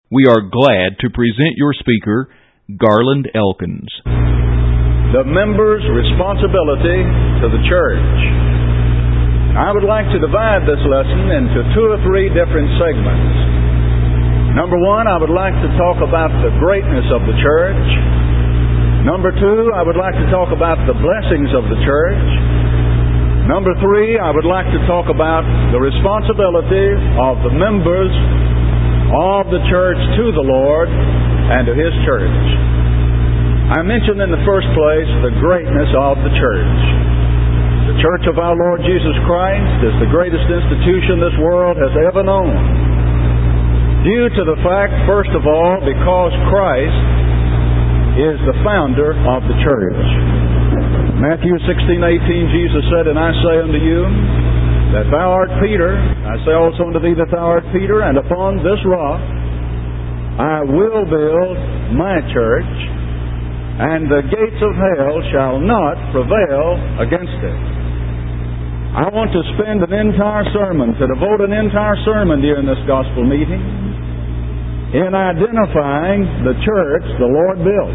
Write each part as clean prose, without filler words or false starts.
We are glad to present your speaker, Garland Elkins. The member's responsibility to the church. I would like to divide this lesson into 2 or 3 different segments. Number 1, I would like to talk about the greatness of the church. Number 2, I would like to talk about the blessings of the church. Number 3, I would like to talk about the responsibility of the members of the church to the Lord and to His church. I mentioned in the first place the greatness of the church. The church of our Lord Jesus Christ is the greatest institution this world has ever known. Due to the fact, first of all, because Christ is the founder of the church. Matthew 16:18, Jesus said, "And I say unto you, that thou art Peter, I say also unto thee that thou art Peter, and upon this rock I will build my church, and the gates of hell shall not prevail against it." I want to spend an entire sermon, to devote an entire sermon during this gospel meeting, in identifying the church the Lord built.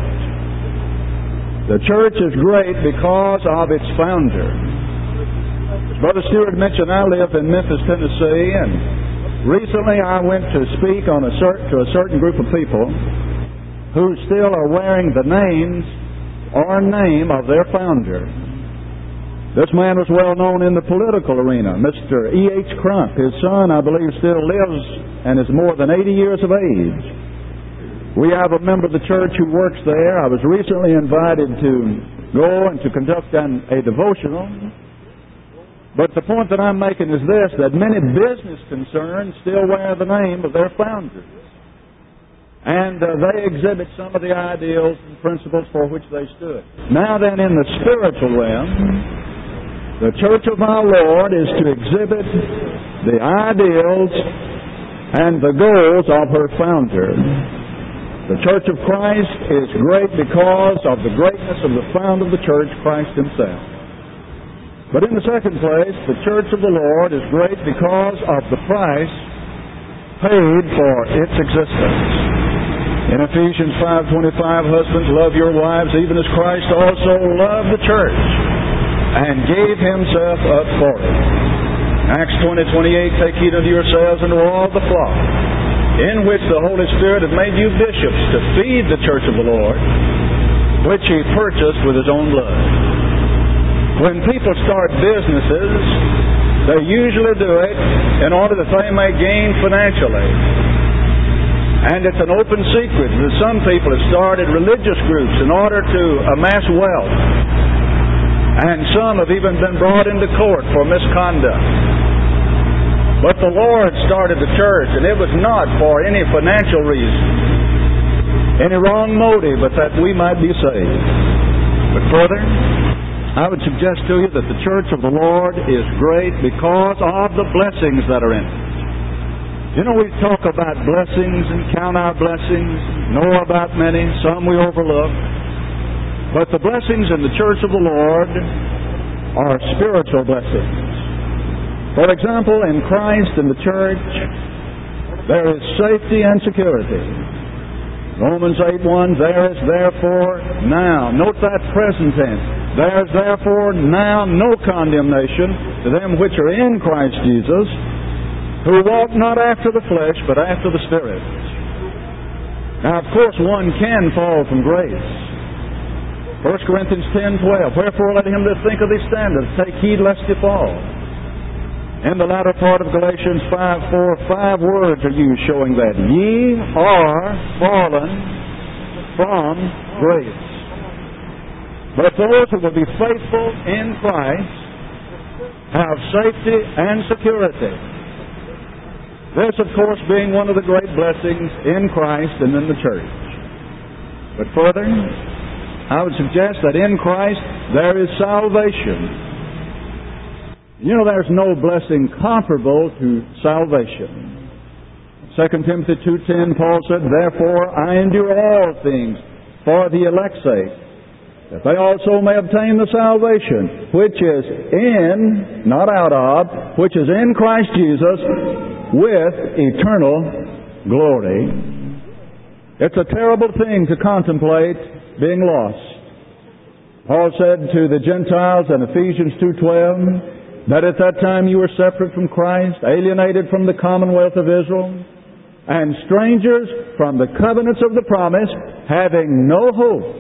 The church is great because of its founder. Brother Stewart mentioned I live in Memphis, Tennessee, and recently I went to speak to a certain group of people who still are wearing the name of their founder. This man was well known in the political arena, Mr. E.H. Crump. His son, I believe, still lives and is more than 80 years of age. We have a member of the church who works there. I was recently invited to go and to conduct a devotional. But the point that I'm making is this, that many business concerns still wear the name of their founders. And they exhibit some of the ideals and principles for which they stood. Now then, in the spiritual realm, the church of our Lord is to exhibit the ideals and the goals of her founder. The church of Christ is great because of the greatness of the founder of the church, Christ Himself. But in the second place, the church of the Lord is great because of the price paid for its existence. In Ephesians 5:25, husbands, love your wives, even as Christ also loved the church and gave Himself up for it. Acts 20:28, take heed unto yourselves and to all the flock, in which the Holy Spirit hath made you bishops to feed the church of the Lord, which He purchased with His own blood. When people start businesses, they usually do it in order that they may gain financially. And it's an open secret that some people have started religious groups in order to amass wealth. And some have even been brought into court for misconduct. But the Lord started the church, and it was not for any financial reason, any wrong motive, but that we might be saved. But further, I would suggest to you that the church of the Lord is great because of the blessings that are in it. You know, we talk about blessings and count our blessings, know about many, some we overlook. But the blessings in the church of the Lord are spiritual blessings. For example, in Christ and the church, there is safety and security. Romans 8:1, there is therefore now, note that present tense, there is therefore now no condemnation to them which are in Christ Jesus, who walk not after the flesh, but after the Spirit. Now, of course, one can fall from grace. 1 Corinthians 10:12, wherefore let him that thinketh he standeth take heed lest he fall. In the latter part of Galatians 5:4, 5 words are used showing that. Ye are fallen from grace. But those who will be faithful in Christ have safety and security. This, of course, being one of the great blessings in Christ and in the church. But further, I would suggest that in Christ there is salvation. You know, there's no blessing comparable to salvation. 2 Timothy 2:10, Paul said, therefore I endure all things for the elect's sake, that they also may obtain the salvation, which is in, not out of, which is in Christ Jesus, with eternal glory. It's a terrible thing to contemplate being lost. Paul said to the Gentiles in Ephesians 2:12 that at that time you were separate from Christ, alienated from the commonwealth of Israel, and strangers from the covenants of the promise, having no hope,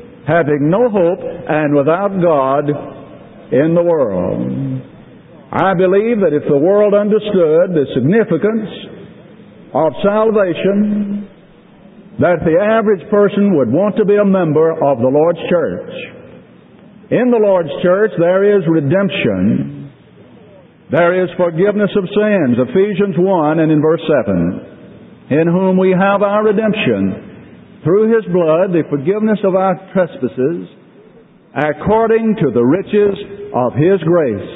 and without God in the world. I believe that if the world understood the significance of salvation, that the average person would want to be a member of the Lord's church. In the Lord's church, there is redemption. There is forgiveness of sins. Ephesians 1 and in verse 7. In whom we have our redemption, through His blood, the forgiveness of our trespasses, according to the riches of His grace.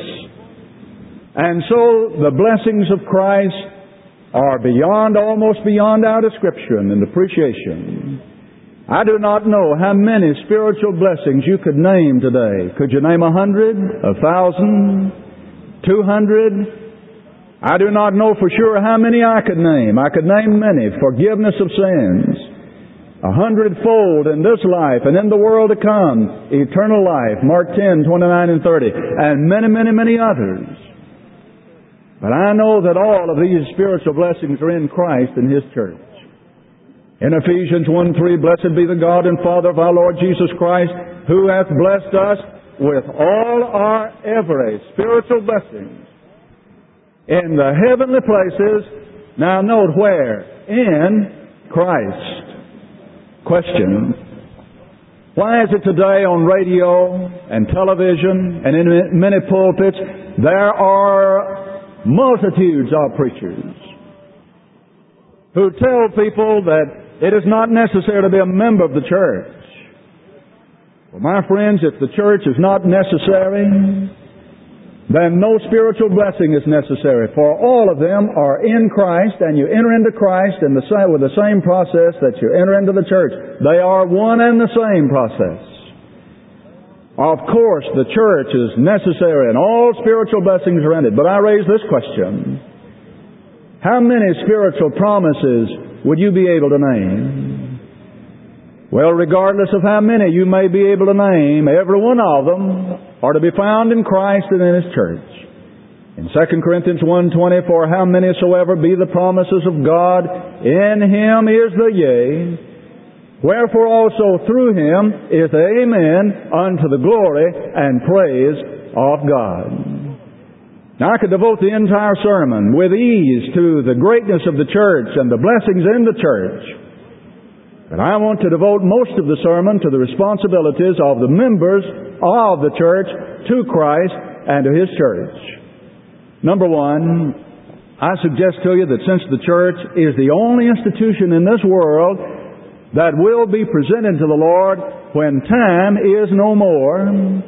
And so the blessings of Christ are almost beyond our description and appreciation. I do not know how many spiritual blessings you could name today. Could you name 100, 1,000, 200? I do not know for sure how many I could name. I could name many. Forgiveness of sins, 100-fold in this life and in the world to come, eternal life, Mark 10, 29 and 30, and many, many, many others. But I know that all of these spiritual blessings are in Christ and His church. In Ephesians 1:3, blessed be the God and Father of our Lord Jesus Christ, who hath blessed us with all our every spiritual blessings in the heavenly places. Now note where? In Christ. Question: why is it today on radio and television and in many pulpits there are multitudes of preachers who tell people that it is not necessary to be a member of the church? Well, my friends, if the church is not necessary, then no spiritual blessing is necessary. For all of them are in Christ, and you enter into Christ with the same process that you enter into the church. They are one and the same process. Of course, the church is necessary, and all spiritual blessings are in it. But I raise this question: how many spiritual promises would you be able to name? Well, regardless of how many you may be able to name, every one of them are to be found in Christ and in His church. In 2 Corinthians 1:20, for how many soever be the promises of God, in Him is the yea, wherefore also through Him is the amen unto the glory and praise of God. Now, I could devote the entire sermon with ease to the greatness of the church and the blessings in the church. But I want to devote most of the sermon to the responsibilities of the members of the church to Christ and to His church. Number one, I suggest to you that since the church is the only institution in this world that will be presented to the Lord when time is no more,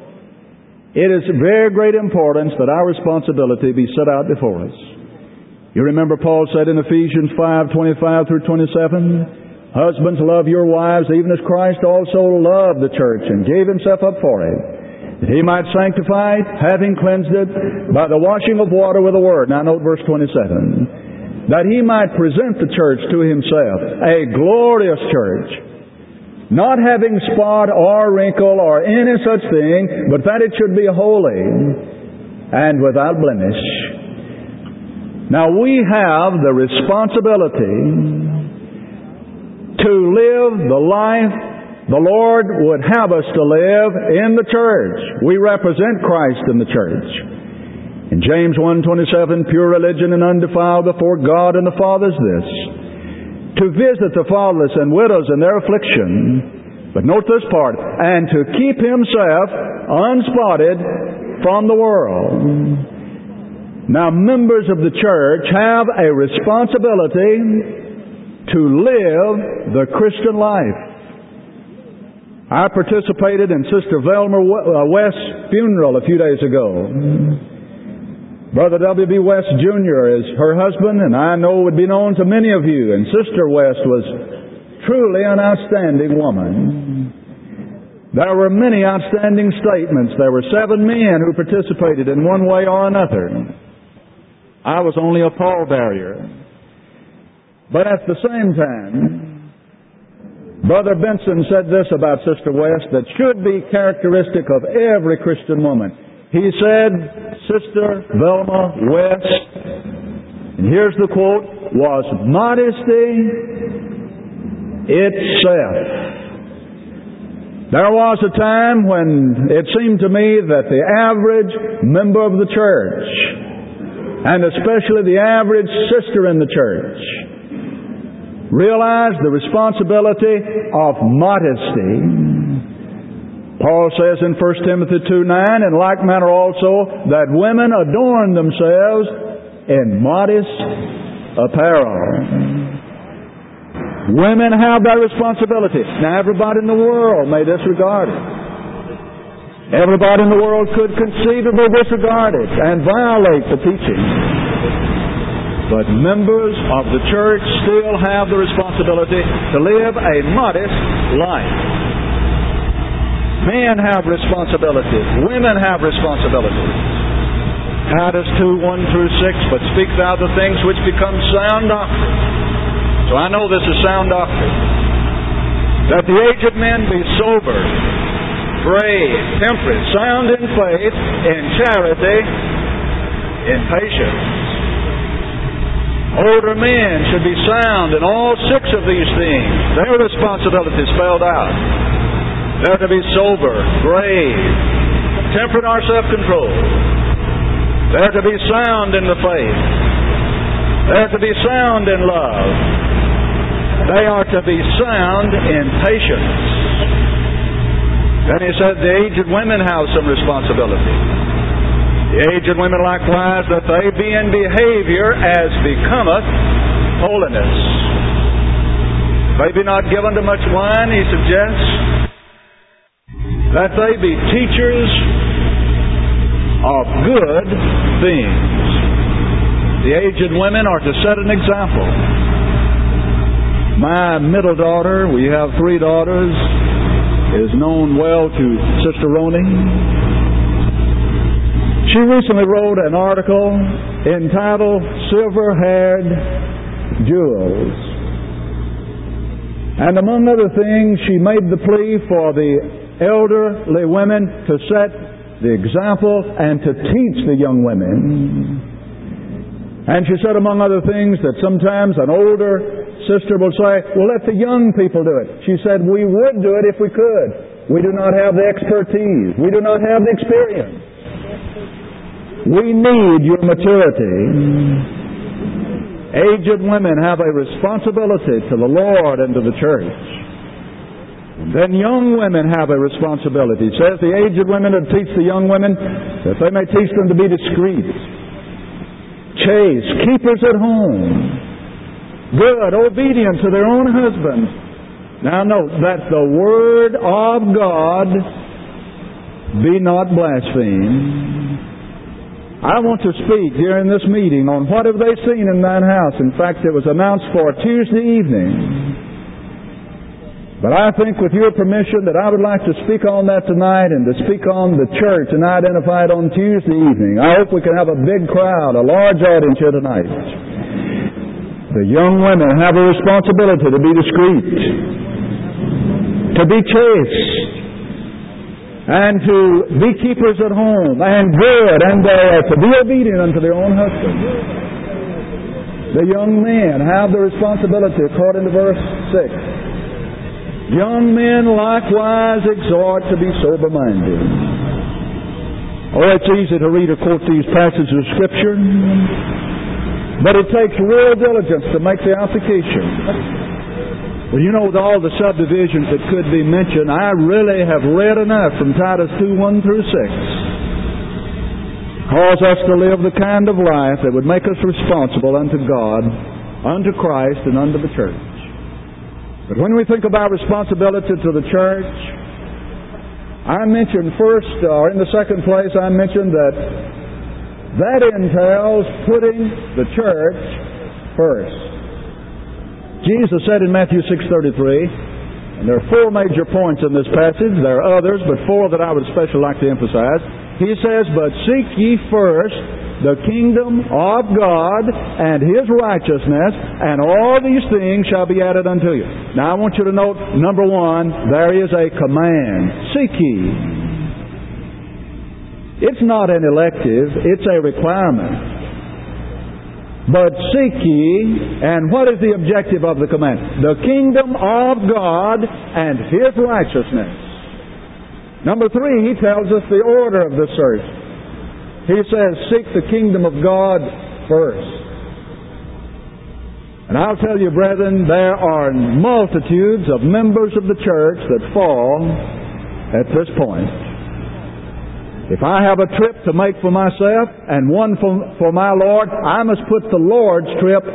it is of very great importance that our responsibility be set out before us. You remember Paul said in Ephesians 5:25 through 27, husbands, love your wives, even as Christ also loved the church and gave Himself up for it, that He might sanctify it, having cleansed it by the washing of water with the Word. Now note verse 27. That He might present the church to Himself, a glorious church, not having spot or wrinkle or any such thing, but that it should be holy and without blemish. Now we have the responsibility to live the life the Lord would have us to live in the church. We represent Christ in the church. In James 1:27, pure religion and undefiled before God and the Father is this: to visit the fatherless and widows in their affliction, but note this part, and to keep himself unspotted from the world. Now, members of the church have a responsibility to live the Christian life. I participated in Sister Velma West's funeral a few days ago. Brother W.B. West Jr. is her husband, and I know would be known to many of you. And Sister West was truly an outstanding woman. There were many outstanding statements. There were 7 men who participated in one way or another. I was only a pallbearer. But at the same time, Brother Benson said this about Sister West that should be characteristic of every Christian woman. He said, Sister Velma West, and here's the quote, was modesty itself. There was a time when it seemed to me that the average member of the church, and especially the average sister in the church, realized the responsibility of modesty. Paul says in 1 Timothy 2:9, in like manner also, that women adorn themselves in modest apparel. Women have that responsibility. Now, everybody in the world may disregard it. Everybody in the world could conceivably disregard it and violate the teaching. But members of the church still have the responsibility to live a modest life. Men have responsibilities. Women have responsibilities. Titus 2:1-6, but speak thou the things which become sound doctrine. So I know this is sound doctrine. That the aged men be sober, brave, temperate, sound in faith, in charity, in patience. Older men should be sound in all 6 of these things. Their responsibilities spelled out. They're to be sober, brave, temperate our self-control. They're to be sound in the faith. They're to be sound in love. They are to be sound in patience. Then he said the aged women have some responsibility. The aged women likewise, that they be in behavior as becometh holiness. They be not given to much wine, he suggests. That they be teachers of good things. The aged women are to set an example. My middle daughter, we have 3 daughters, is known well to Sister Roney. She recently wrote an article entitled Silver-Haired Jewels. And among other things, she made the plea for the elderly women to set the example and to teach the young women. And she said, among other things, that sometimes an older sister will say, well, let the young people do it. She said, we would do it if we could. We do not have the expertise. We do not have the experience. We need your maturity. Aged women have a responsibility to the Lord and to the church. And then young women have a responsibility. It says the aged women to teach the young women that they may teach them to be discreet, chaste, keepers at home, good, obedient to their own husbands. Now note that the Word of God be not blasphemed. I want to speak during this meeting on what have they seen in thine house. In fact, it was announced for Tuesday evening. But I think with your permission that I would like to speak on that tonight and to speak on the church and identify it on Tuesday evening. I hope we can have a big crowd, a large audience here tonight. The young women have a responsibility to be discreet, to be chaste, and to be keepers at home, and good, and to be obedient unto their own husbands. The young men have the responsibility according to verse 6. Young men likewise exhort to be sober-minded. Oh, it's easy to read or quote these passages of Scripture, but it takes real diligence to make the application. Well, you know, with all the subdivisions that could be mentioned, I really have read enough from Titus 2:1-6. Cause us to live the kind of life that would make us responsible unto God, unto Christ, and unto the church. But when we think about responsibility to the church, I mentioned first, or in the second place, I mentioned that entails putting the church first. Jesus said in Matthew 6:33, and there are 4 major points in this passage. There are others, but 4 that I would especially like to emphasize. He says, but seek ye first the kingdom of God and His righteousness, and all these things shall be added unto you. Now I want you to note, number one, there is a command. Seek ye. It's not an elective, it's a requirement. But seek ye, and what is the objective of the command? The kingdom of God and His righteousness. Number three, He tells us the order of the search. He says, seek the kingdom of God first. And I'll tell you, brethren, there are multitudes of members of the church that fall at this point. If I have a trip to make for myself and one for my Lord, I must put the Lord's trip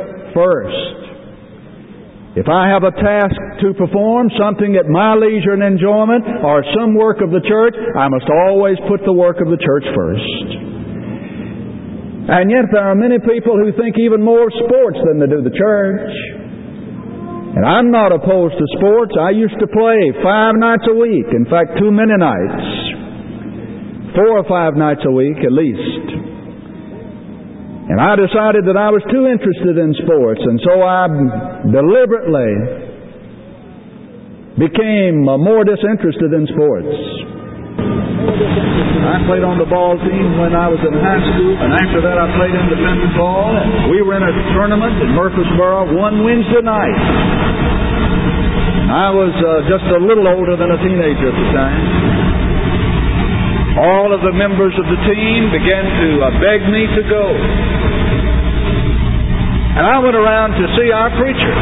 first. If I have a task to perform, something at my leisure and enjoyment, or some work of the church, I must always put the work of the church first. And yet there are many people who think even more of sports than they do the church. And I'm not opposed to sports. I used to play 5 nights a week. In fact, too many nights. 4 or 5 nights a week at least. And I decided that I was too interested in sports, and so I deliberately became more disinterested in sports. I played on the ball team when I was in high school, and after that I played independent ball, and we were in a tournament in Murfreesboro one Wednesday night. I was just a little older than a teenager at the time. All of the members of the team began to beg me to go. And I went around to see our preacher.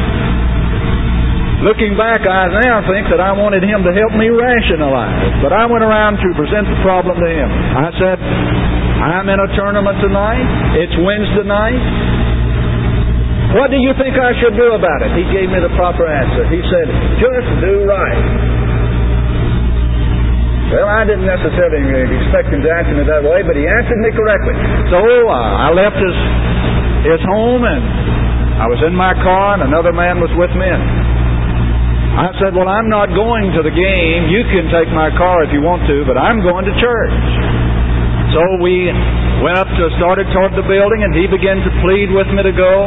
Looking back, I now think that I wanted him to help me rationalize. But I went around to present the problem to him. I said, I'm in a tournament tonight. It's Wednesday night. What do you think I should do about it? He gave me the proper answer. He said, just do right. Well, I didn't necessarily expect him to answer me that way, but he answered me correctly. So I left his home, and I was in my car, and another man was with me. And I said, well, I'm not going to the game. You can take my car if you want to, but I'm going to church. So we went up to, started toward the building, and he began to plead with me to go.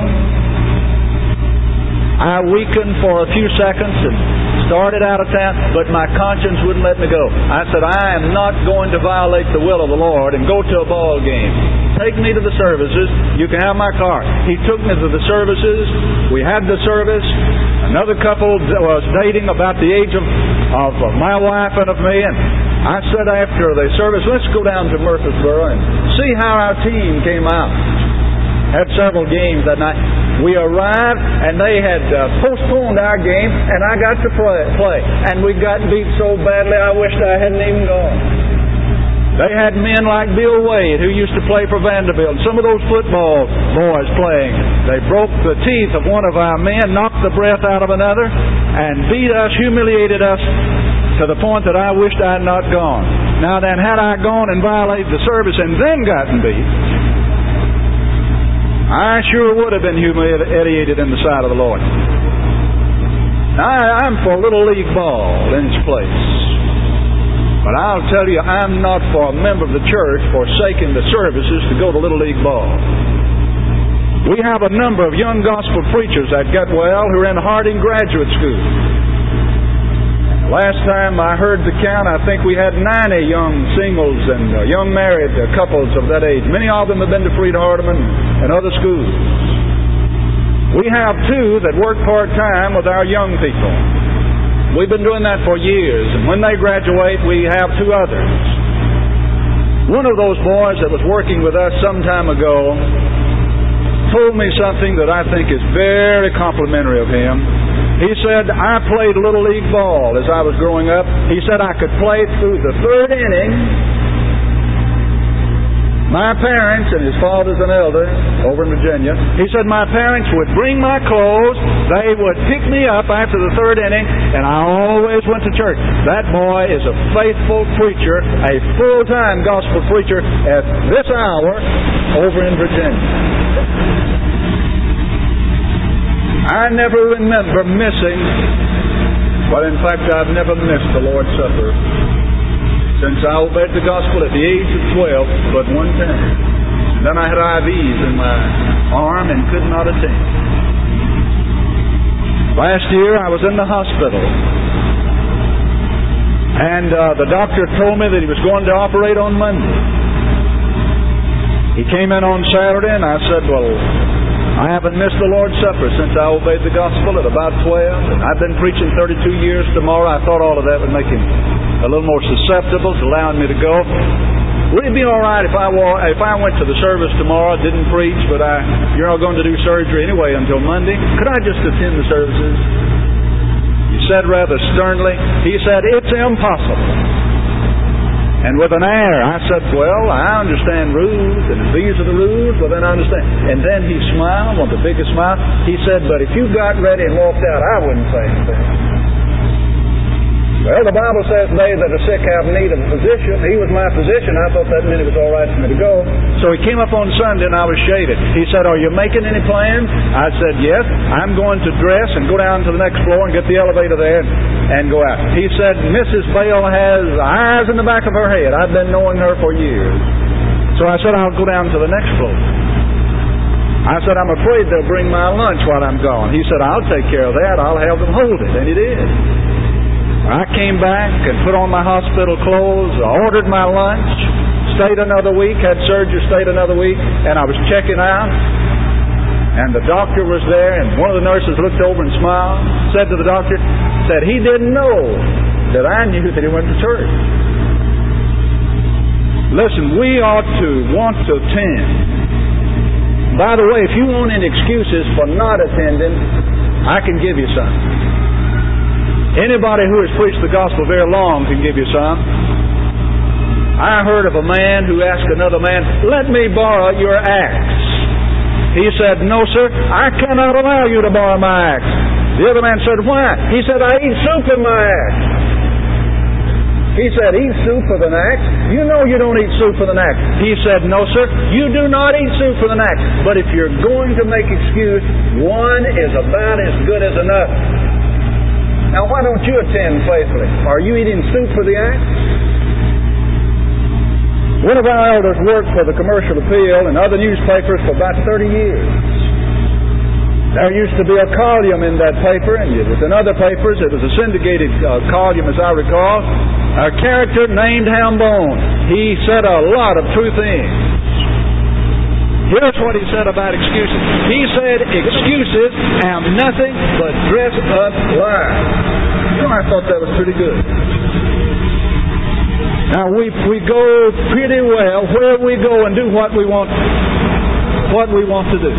I weakened for a few seconds and started out of town, but my conscience wouldn't let me go. I said, I am not going to violate the will of the Lord and go to a ball game. Take me to the services. You can have my car. He took me to the services. We had the service. Another couple was dating about the age of my wife and of me, and I said after the service, let's go down to Murfreesboro and see how our team came out. Had several games that night. We arrived, and they had postponed our game, and I got to play. And we got beat so badly, I wished I hadn't even gone. They had men like Bill Wade, who used to play for Vanderbilt. Some of those football boys playing. They broke the teeth of one of our men, knocked the breath out of another, and beat us, humiliated us, to the point that I wished I had not gone. Now then, had I gone and violated the service and then gotten beat, I sure would have been humiliated in the sight of the Lord. Now, I'm for Little League ball in its place. But I'll tell you, I'm not for a member of the church forsaking the services to go to Little League ball. We have a number of young gospel preachers at Getwell who are in Harding Graduate School. Last time I heard the count, I think we had 90 young singles and young married couples of that age. Many of them have been to Freed Hardeman and other schools. We have 2 that work part-time with our young people. We've been doing that for years, and when they graduate, we have 2 others. One of those boys that was working with us some time ago told me something that I think is very complimentary of him. He said, I played Little League ball as I was growing up. He said I could play through the 3rd inning. My parents, and his father's an elder over in Virginia, he said my parents would bring my clothes, they would pick me up after the 3rd inning, and I always went to church. That boy is a faithful preacher, a full-time gospel preacher at this hour over in Virginia. I never remember missing, but in fact I've never missed the Lord's Supper since I obeyed the gospel at the age of 12, but one time. Then I had IVs in my arm and could not attend. Last year I was in the hospital, and the doctor told me that he was going to operate on Monday. He came in on Saturday, and I said, well, I haven't missed the Lord's Supper since I obeyed the gospel at about 12. And I've been preaching 32 years tomorrow. I thought all of that would make him a little more susceptible to allowing me to go. Would it be all right if I went to the service tomorrow, didn't preach, but you're not going to do surgery anyway until Monday? Could I just attend the services? He said rather sternly, he said, it's impossible. And with an air, I said, well, I understand rules, and if these are the rules, well, then I understand. And then he smiled, with the biggest smile. He said, but if you got ready and walked out, I wouldn't say anything. Well, the Bible says they that are sick have need of a physician. He was my physician. I thought that meant it was all right for me to go. So he came up on Sunday and I was shaded. He said, are you making any plans? I said, yes. I'm going to dress and go down to the next floor and get the elevator there and go out. He said, Mrs. Bale has eyes in the back of her head. I've been knowing her for years. So I said, I'll go down to the next floor. I said, I'm afraid they'll bring my lunch while I'm gone. He said, I'll take care of that. I'll have them hold it. And he did. I came back and put on my hospital clothes, ordered my lunch, stayed another week, had surgery, stayed another week, and I was checking out. And the doctor was there, and one of the nurses looked over and smiled, said to the doctor, said he didn't know that I knew that he went to church. Listen, we ought to want to attend. By the way, if you want any excuses for not attending, I can give you some. Anybody who has preached the gospel very long can give you some. I heard of a man who asked another man, let me borrow your axe. He said, no, sir, I cannot allow you to borrow my axe. The other man said, why? He said, I eat soup with my axe. He said, eat soup with an axe? You know you don't eat soup with an axe. He said, no, sir, you do not eat soup with an axe. But if you're going to make excuse, one is about as good as another. Now, why don't you attend faithfully? Are you eating soup for the axe? One of our elders worked for the Commercial Appeal and other newspapers for about 30 years. There used to be a column in that paper, and it was in other papers. It was a syndicated column, as I recall. A character named Hambone. He said a lot of true things. Here's what he said about excuses. He said, excuses are nothing but dressed-up lies. You know, I thought that was pretty good. Now, we go pretty well where we go and do what we want to do.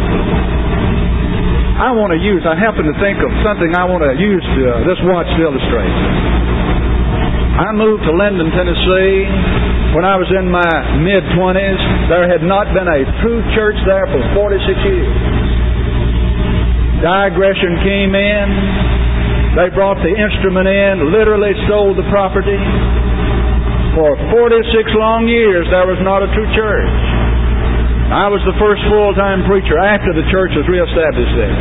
I happen to think of something I want to use this watch to illustrate. I moved to Linden, Tennessee. When I was in my mid-20s, there had not been a true church there for 46 years. Digression came in. They brought the instrument in, literally stole the property. For 46 long years, there was not a true church. I was the first full-time preacher after the church was reestablished there.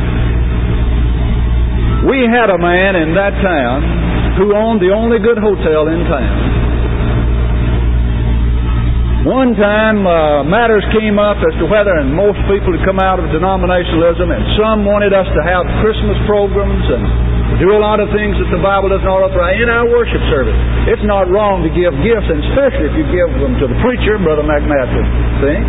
We had a man in that town who owned the only good hotel in town. One time, matters came up as to whether, and most people had come out of denominationalism, and some wanted us to have Christmas programs and do a lot of things that the Bible does not authorize in our worship service. It's not wrong to give gifts, and especially if you give them to the preacher, Brother McMaster. See?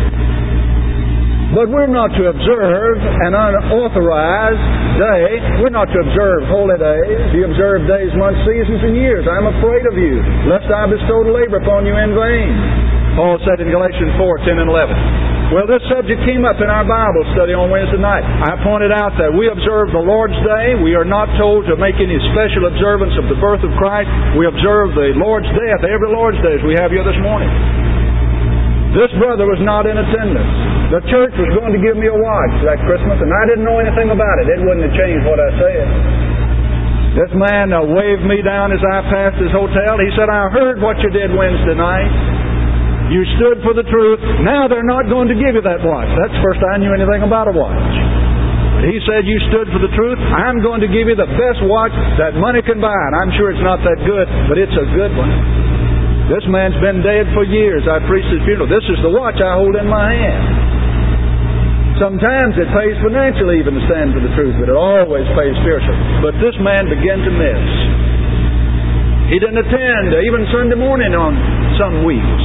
But we're not to observe an unauthorized day. We're not to observe holy days. You observe days, months, seasons, and years. I'm afraid of you, lest I bestow labor upon you in vain. Paul said in Galatians 4:10 and 11. Well, this subject came up in our Bible study on Wednesday night. I pointed out that we observe the Lord's Day. We are not told to make any special observance of the birth of Christ. We observe the Lord's death, every Lord's Day, as we have here this morning. This brother was not in attendance. The church was going to give me a watch that Christmas, and I didn't know anything about it. It wouldn't have changed what I said. This man waved me down as I passed his hotel. He said, I heard what you did Wednesday night. You stood for the truth. Now they're not going to give you that watch. That's the first I knew anything about a watch. He said, you stood for the truth. I'm going to give you the best watch that money can buy. And I'm sure it's not that good, but it's a good one. This man's been dead for years. I preached his funeral. This is the watch I hold in my hand. Sometimes it pays financially even to stand for the truth, but it always pays spiritually. But this man began to miss. He didn't attend even Sunday morning on some weeks.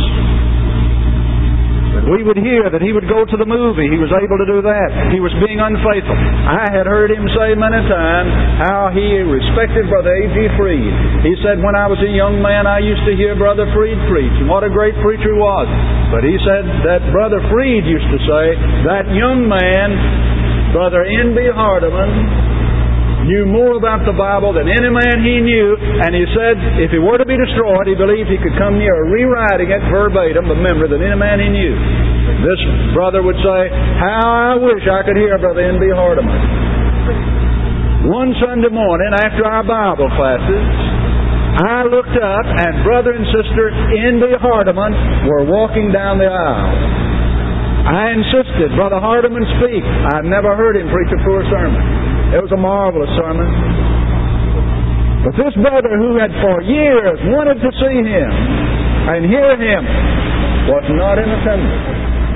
But we would hear that he would go to the movie. He was able to do that. He was being unfaithful. I had heard him say many times how he respected Brother A.G. Freed. He said, when I was a young man, I used to hear Brother Freed preach, and what a great preacher he was. But he said that Brother Freed used to say, that young man, Brother N.B. Hardeman, knew more about the Bible than any man he knew, and he said if he were to be destroyed, he believed he could come near rewriting it verbatim, the memory than any man he knew. This brother would say, how I wish I could hear Brother N.B. Hardeman. One Sunday morning after our Bible classes, I looked up and Brother and Sister N.B. Hardeman were walking down the aisle. I insisted, Brother Hardeman speak. I'd never heard him preach a poor sermon. It was a marvelous sermon. But this brother who had for years wanted to see him and hear him was not in attendance.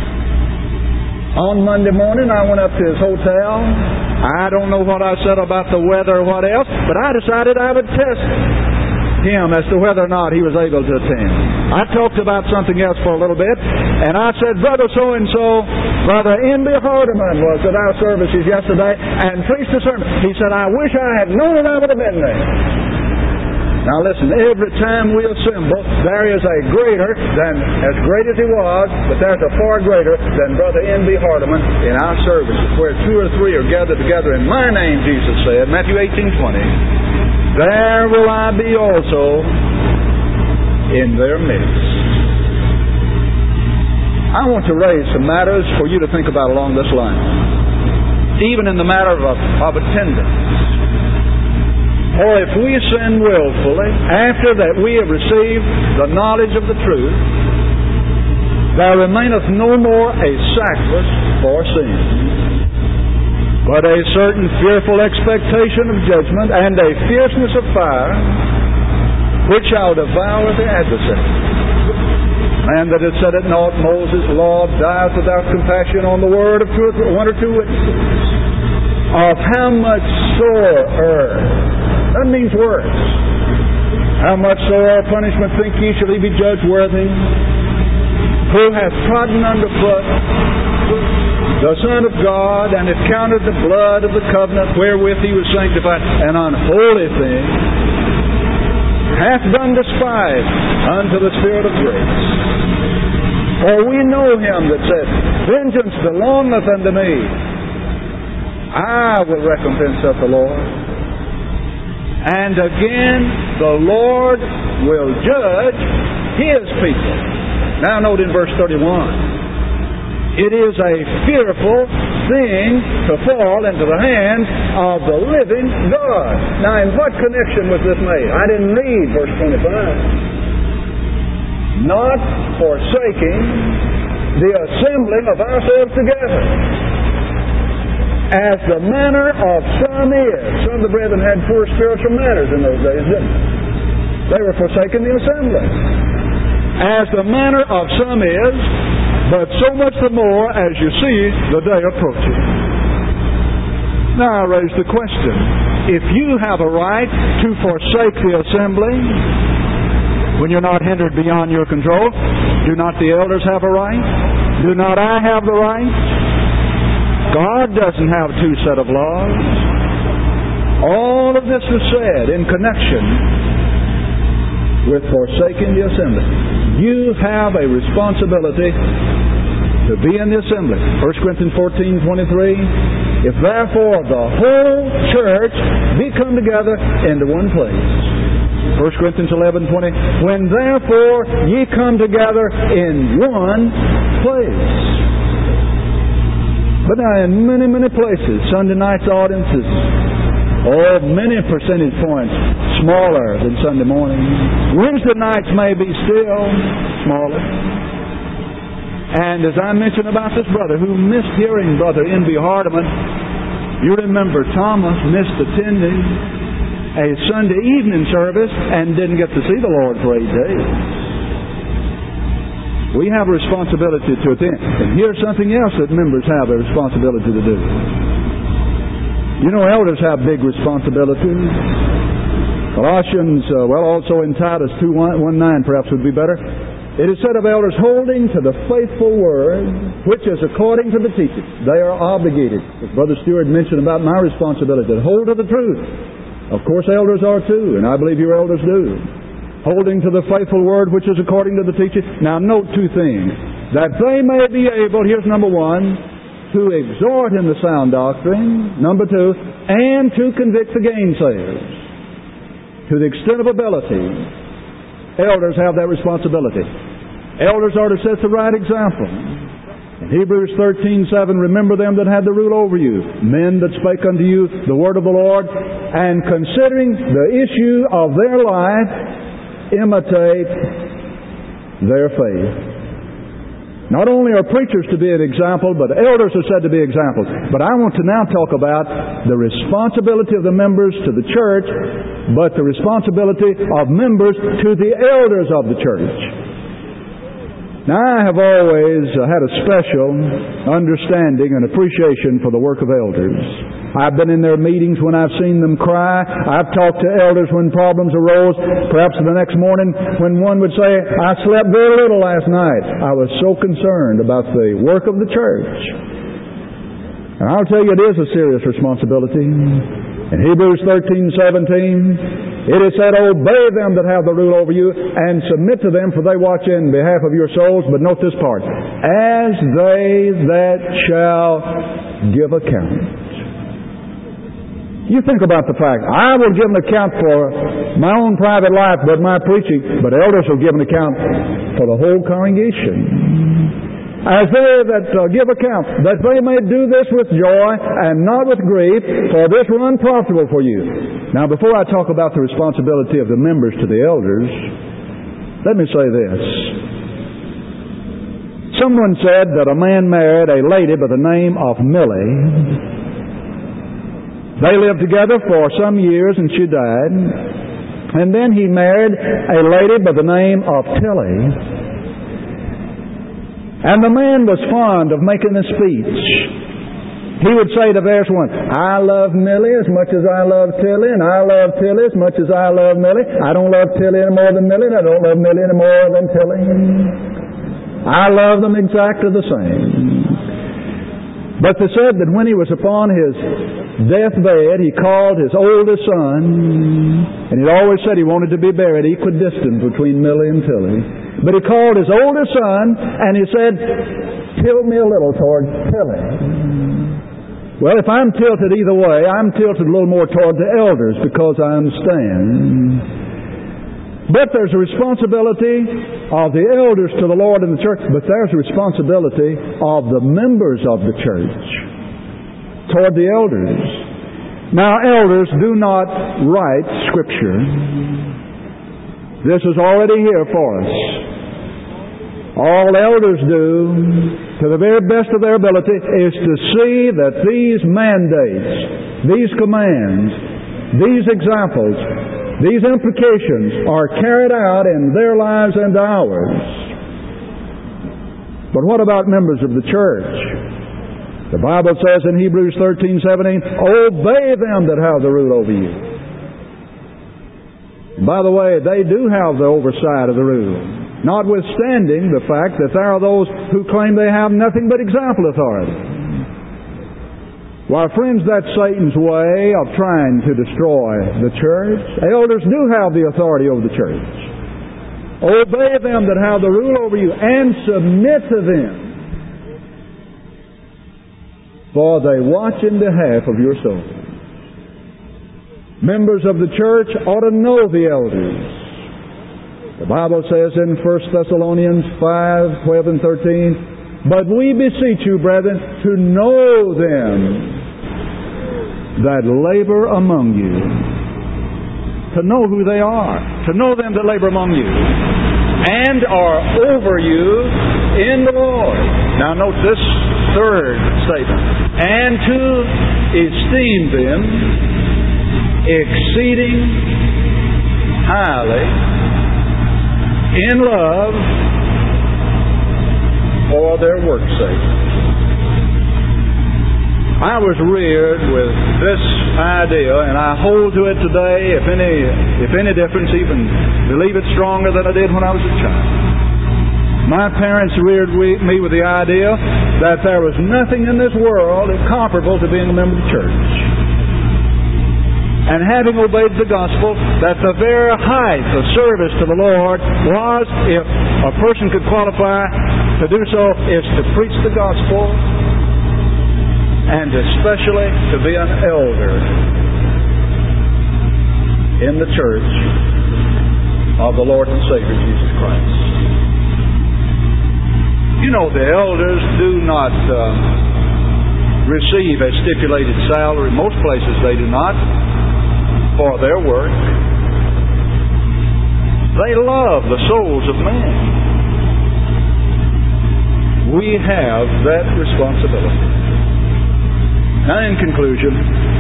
On Monday morning I went up to his hotel. I don't know what I said about the weather or what else, but I decided I would test him as to whether or not he was able to attend. I talked about something else for a little bit, and I said, Brother so-and-so, Brother N.B. Hardeman was at our services yesterday and preached a sermon. He said, I wish I had known it, I would have been there. Now listen, every time we assemble, there is a greater than, as great as he was, but there's a far greater than Brother N.B. Hardeman in our services, where two or three are gathered together in my name, Jesus said, Matthew 18:20. There will I be also in their midst. I want to raise some matters for you to think about along this line. Even in the matter of attendance. For if we sin willfully, after that we have received the knowledge of the truth, there remaineth no more a sacrifice for sin, but a certain fearful expectation of judgment and a fierceness of fire, which shall devour the adversary. And that it said it not, Moses' law dieth without compassion on the word of one or two witnesses. Of how much sorer, that means worse. How much sorer punishment think ye shall he be judged worthy, who hath trodden underfoot the Son of God, and hath counted the blood of the covenant wherewith he was sanctified an unholy thing, hath done despite unto the Spirit of grace. For we know him that said, vengeance belongeth unto me, I will recompense, saith the Lord. And again, the Lord will judge his people. Now note in verse 31. It is a fearful thing to fall into the hands of the living God. Now, in what connection was this made? I didn't read verse 25. Not forsaking the assembling of ourselves together, as the manner of some is. Some of the brethren had poor spiritual manners in those days, didn't they? They were forsaking the assembly. As the manner of some is, but so much the more as you see the day approaching. Now I raise the question, if you have a right to forsake the assembly when you're not hindered beyond your control, do not the elders have a right? Do not I have the right? God doesn't have two set of laws. All of this is said in connection with forsaking the assembly. You have a responsibility to be in the assembly. 1 Corinthians 14:23. If therefore the whole church be come together into one place. 1 Corinthians 11:20. When therefore ye come together in one place. But now in many, many places, Sunday night's audiences, many percentage points smaller than Sunday morning. Wednesday nights may be still smaller. And as I mentioned about this brother who missed hearing Brother N.B. Hardeman, you remember Thomas missed attending a Sunday evening service and didn't get to see the Lord for 8 days. We have a responsibility to attend. And here's something else that members have a responsibility to do. You know, elders have big responsibilities. Colossians, also in Titus 2:1-9 perhaps would be better. It is said of elders, holding to the faithful word, which is according to the teaching. They are obligated. As Brother Stewart mentioned about my responsibility, to hold to the truth. Of course, elders are too, and I believe your elders do. Holding to the faithful word, which is according to the teaching. Now, note two things. That they may be able, here's number one, to exhort in the sound doctrine. Number two, and to convict the gainsayers. To the extent of ability, elders have that responsibility. Elders are to set the right example. In Hebrews 13:7, remember them that had the rule over you, men that spake unto you the word of the Lord, and considering the issue of their life, imitate their faith. Not only are preachers to be an example, but elders are said to be examples. But I want to now talk about the responsibility of the members to the church, but the responsibility of members to the elders of the church. Now, I have always had a special understanding and appreciation for the work of elders. I've been in their meetings when I've seen them cry. I've talked to elders when problems arose. Perhaps the next morning when one would say, I slept very little last night. I was so concerned about the work of the church. And I'll tell you, it is a serious responsibility. In Hebrews 13:17, it is said, obey them that have the rule over you, and submit to them, for they watch in behalf of your souls. But note this part, as they that shall give account. You think about the fact, I will give an account for my own private life, but my preaching, but elders will give an account for the whole congregation. As they that give account, that they may do this with joy and not with grief, for this were unprofitable for you. Now, before I talk about the responsibility of the members to the elders, let me say this. Someone said that a man married a lady by the name of Millie. They lived together for some years and she died. And then he married a lady by the name of Tilly. And the man was fond of making a speech. He would say to verse 1, I love Millie as much as I love Tilly, and I love Tilly as much as I love Millie. I don't love Tilly any more than Millie, and I don't love Millie any more than Tilly. I love them exactly the same. But they said that when he was upon his deathbed, he called his oldest son, and he always said he wanted to be buried equidistant between Millie and Tilly. But he called his oldest son, and he said, tilt me a little toward Tilly. Well, if I'm tilted either way, I'm tilted a little more toward the elders because I understand. But there's a responsibility of the elders to the Lord and the church, but there's a responsibility of the members of the church toward the elders. Now, elders do not write Scripture. This is already here for us. All elders do, to the very best of their ability, is to see that these mandates, these commands, these examples, these implications are carried out in their lives and ours. But what about members of the church? The Bible says in Hebrews 13:17, obey them that have the rule over you. And by the way, they do have the oversight of the rule, notwithstanding the fact that there are those who claim they have nothing but example authority. Why, friends, that's Satan's way of trying to destroy the church. Elders do have the authority over the church. Obey them that have the rule over you, and submit to them, for they watch in behalf of your soul. Members of the church ought to know the elders. The Bible says in 1 Thessalonians 5:12 and 13, but we beseech you, brethren, to know them that labor among you. To know who they are. To know them that labor among you. And are over you in the Lord. Now note this third statement. And to esteem them exceeding highly in love for their work's sake. I was reared with this idea, and I hold to it today, if any difference, even believe it stronger than I did when I was a child. My parents reared me with the idea that there was nothing in this world comparable to being a member of the church. And having obeyed the gospel, that the very height of service to the Lord was, if a person could qualify to do so, is to preach the gospel, and especially to be an elder in the church of the Lord and Savior Jesus Christ. You know, the elders do not receive a stipulated salary. Most places they do not, for their work. They love the souls of men. We have that responsibility. Now, in conclusion,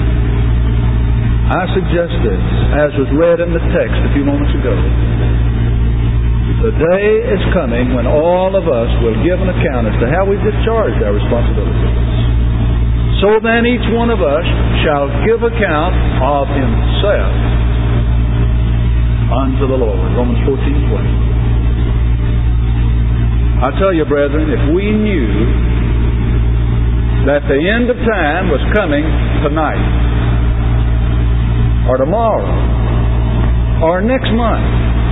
I suggest this, as was read in the text a few moments ago. The day is coming when all of us will give an account as to how we discharged our responsibilities. So then each one of us shall give account of himself unto the Lord. Romans 14:20. I tell you, brethren, if we knew that the end of time was coming tonight, or tomorrow, or next month,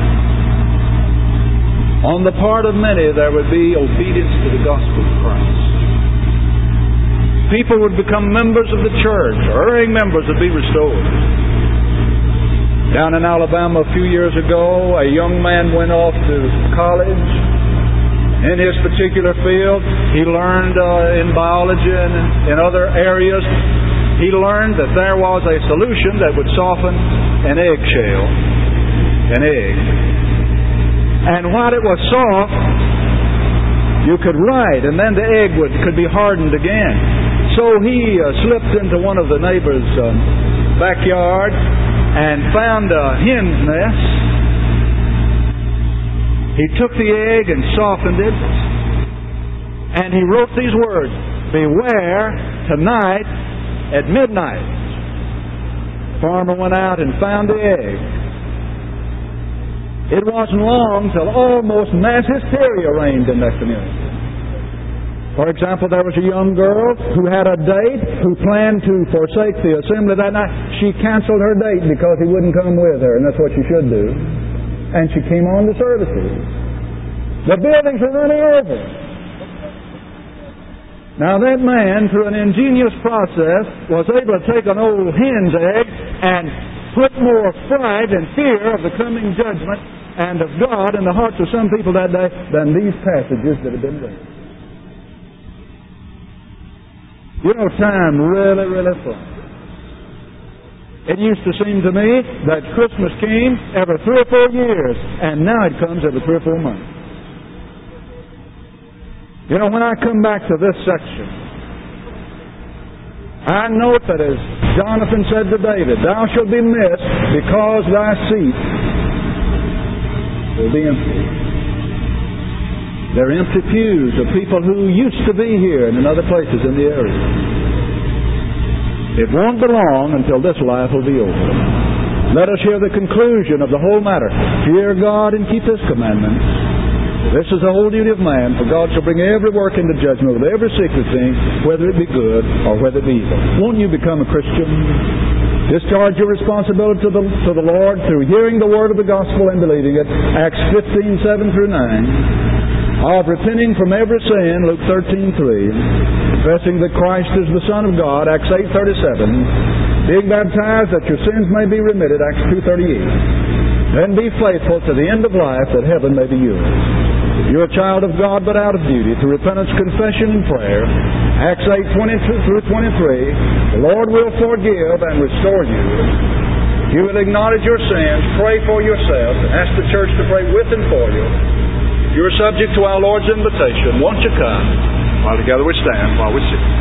on the part of many there would be obedience to the gospel of Christ. People would become members of the church, or erring members would be restored. Down in Alabama a few years ago, a young man went off to college. In his particular field, he learned in biology and in other areas, he learned that there was a solution that would soften an eggshell, an egg. And while it was soft, you could write, and then the egg could be hardened again. So he slipped into one of the neighbor's backyard and found a hen's nest. He took the egg and softened it, and he wrote these words, "Beware tonight at midnight." Farmer went out and found the egg. It wasn't long till almost mass hysteria reigned in that community. For example, there was a young girl who had a date, who planned to forsake the assembly that night. She canceled her date because he wouldn't come with her, and that's what she should do. And she came on to services. The buildings were running over. Now that man, through an ingenious process, was able to take an old hen's egg and put more fright and fear of the coming judgment and of God in the hearts of some people that day than these passages that have been read. You know, time really, really flies. It used to seem to me that Christmas came every 3 or 4 years, and now it comes every 3 or 4 months. You know, when I come back to this section, I note that as Jonathan said to David, "Thou shalt be missed because thy seat will be empty." They're empty pews of people who used to be here and in other places in the area. It won't be long until this life will be over. Let us hear the conclusion of the whole matter. Fear God and keep His commandments. This is the whole duty of man, for God shall bring every work into judgment with every secret thing, whether it be good or whether it be evil. Won't you become a Christian? Discharge your responsibility to the Lord through hearing the word of the gospel and believing it. Acts 15:7-9. Of repenting from every sin, Luke 13:3. Confessing that Christ is the Son of God, Acts 8:37. Being baptized that your sins may be remitted, Acts 2:38. Then be faithful to the end of life that heaven may be yours. If you're a child of God but out of duty, to repentance, confession, and prayer, Acts 8:22-23, the Lord will forgive and restore you. If you will acknowledge your sins, pray for yourself, and ask the church to pray with and for you. If you're subject to our Lord's invitation, won't you come? While together we stand, while we sing.